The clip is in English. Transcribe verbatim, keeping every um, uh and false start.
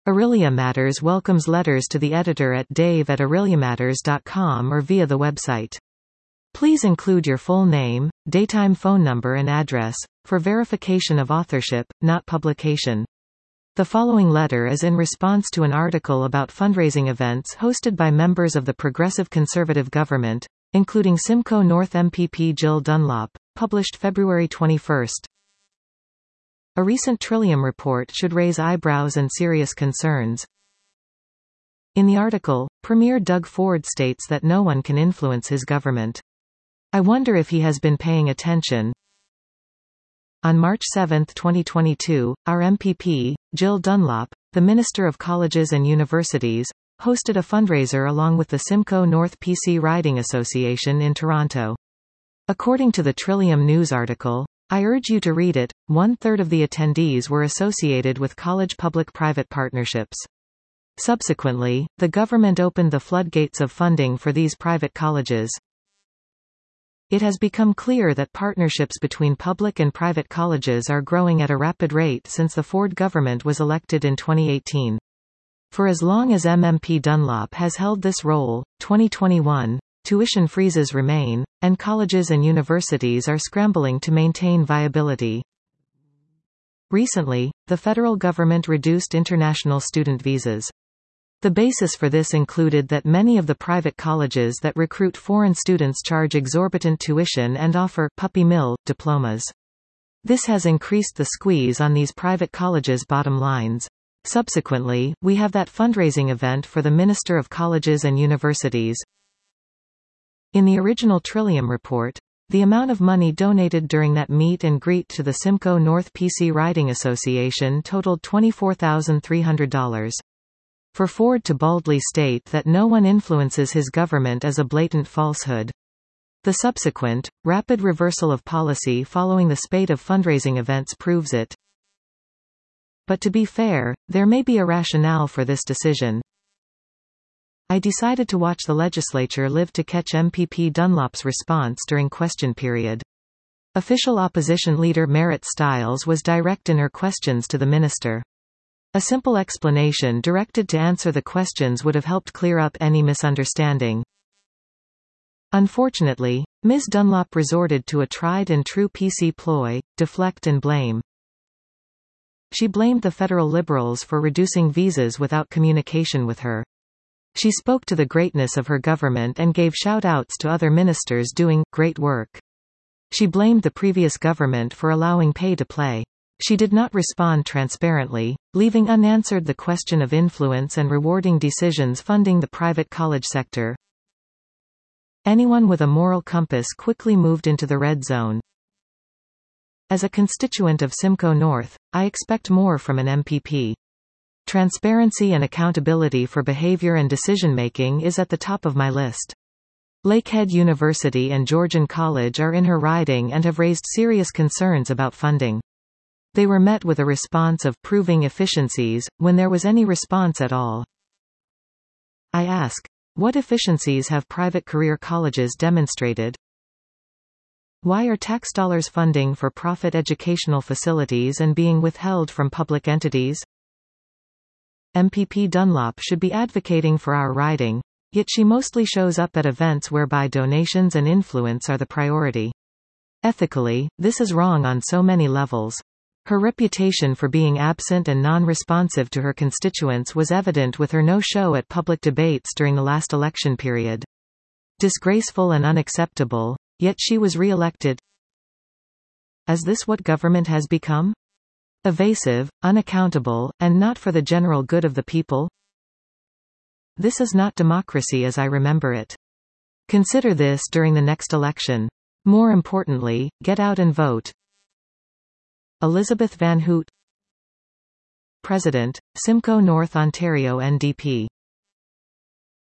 Aurelia Matters welcomes letters to the editor at dave at aureliamatters dot com or via the website. Please include your full name, daytime phone number and address, for verification of authorship, not publication. The following letter is in response to an article about fundraising events hosted by members of the Progressive Conservative government, including Simcoe North M P P Jill Dunlop, published February twenty-first. A recent Trillium report should raise eyebrows and serious concerns. In the article, Premier Doug Ford states that no one can influence his government. I wonder if he has been paying attention. On March seventh twenty twenty-two, our M P P, Jill Dunlop, the Minister of Colleges and Universities, hosted a fundraiser along with the Simcoe North P C Riding Association in Toronto. According to the Trillium News article, I urge you to read it, one-third of the attendees were associated with college public-private partnerships. Subsequently, the government opened the floodgates of funding for these private colleges. It has become clear that partnerships between public and private colleges are growing at a rapid rate since the Ford government was elected in twenty eighteen. For as long as M M P Dunlop has held this role, twenty twenty-one, tuition freezes remain, and colleges and universities are scrambling to maintain viability. Recently, the federal government reduced international student visas. The basis for this included that many of the private colleges that recruit foreign students charge exorbitant tuition and offer puppy mill diplomas. This has increased the squeeze on these private colleges' bottom lines. Subsequently, we have that fundraising event for the Minister of Colleges and Universities. In the original Trillium report, the amount of money donated during that meet and greet to the Simcoe North P C Riding Association totaled twenty-four thousand three hundred dollars. For Ford to boldly state that no one influences his government is a blatant falsehood. The subsequent, rapid reversal of policy following the spate of fundraising events proves it. But to be fair, there may be a rationale for this decision. I decided to watch the legislature live to catch M P P Dunlop's response during question period. Official opposition leader Marit Stiles was direct in her questions to the minister. A simple explanation directed to answer the questions would have helped clear up any misunderstanding. Unfortunately, Miz Dunlop resorted to a tried-and-true P C ploy, deflect and blame. She blamed the federal Liberals for reducing visas without communication with her. She spoke to the greatness of her government and gave shout-outs to other ministers doing great work. She blamed the previous government for allowing pay to play. She did not respond transparently, leaving unanswered the question of influence and rewarding decisions funding the private college sector. Anyone with a moral compass quickly moved into the red zone. As a constituent of Simcoe North, I expect more from an M P P. Transparency and accountability for behavior and decision-making is at the top of my list. Lakehead University and Georgian College are in her riding and have raised serious concerns about funding. They were met with a response of proving efficiencies, when there was any response at all. I ask, what efficiencies have private career colleges demonstrated? Why are tax dollars funding for profit educational facilities and being withheld from public entities? M P P Dunlop should be advocating for our riding, yet she mostly shows up at events whereby donations and influence are the priority. Ethically, this is wrong on so many levels. Her reputation for being absent and non-responsive to her constituents was evident with her no-show at public debates during the last election period. Disgraceful and unacceptable, yet she was re-elected. Is this what government has become? Evasive, unaccountable, and not for the general good of the people? This is not democracy as I remember it. Consider this during the next election. More importantly, get out and vote. Elizabeth Van Hoot, President, Simcoe North Ontario N D P.